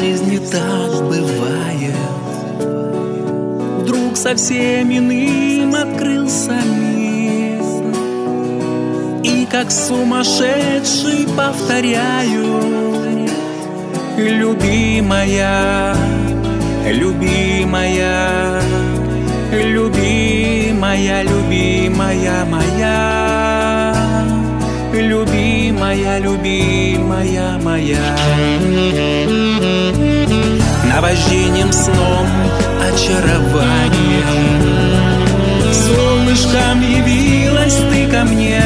жизни так бывает. Вдруг совсем иным открылся мир, и как сумасшедший повторяю: любимая, любимая, любимая, любимая моя, любимая, любимая моя. Наваждением, сном, очарованием, солнышком явилась ты ко мне,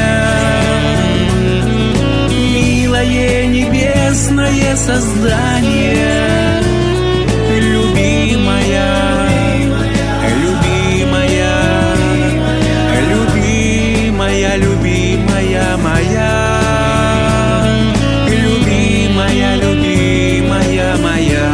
милое небесное создание, любимая, любимая, любимая, любимая моя, любимая, любимая моя.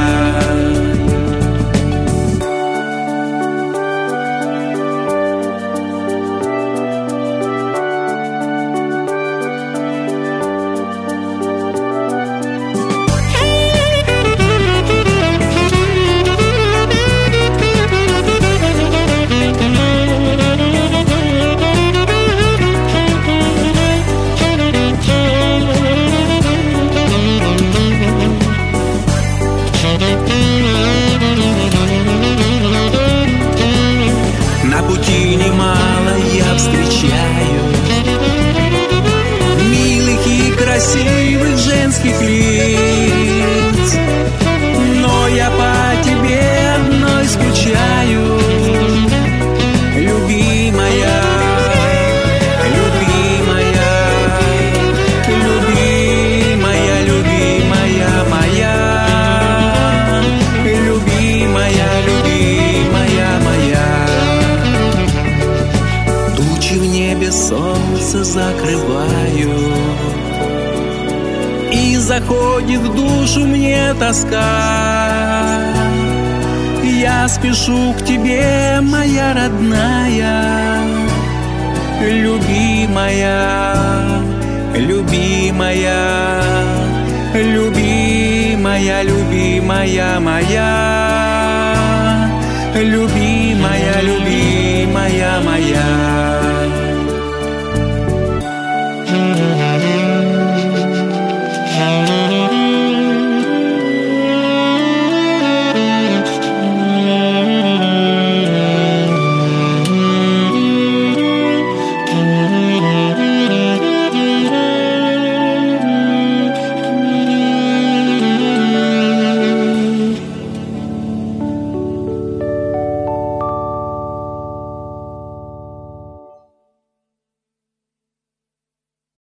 На пути немало я встречаю милых и красивых женских лиц, но я по тебе одной скучаю, любимая, любимая, любимая, любимая моя, любимая, любимая моя. Тучи в небе солнце закрываю, и заходит в душу мне тоска. Я спешу к тебе, моя родная, любимая, любимая, любимая, любимая моя, любимая, любимая моя.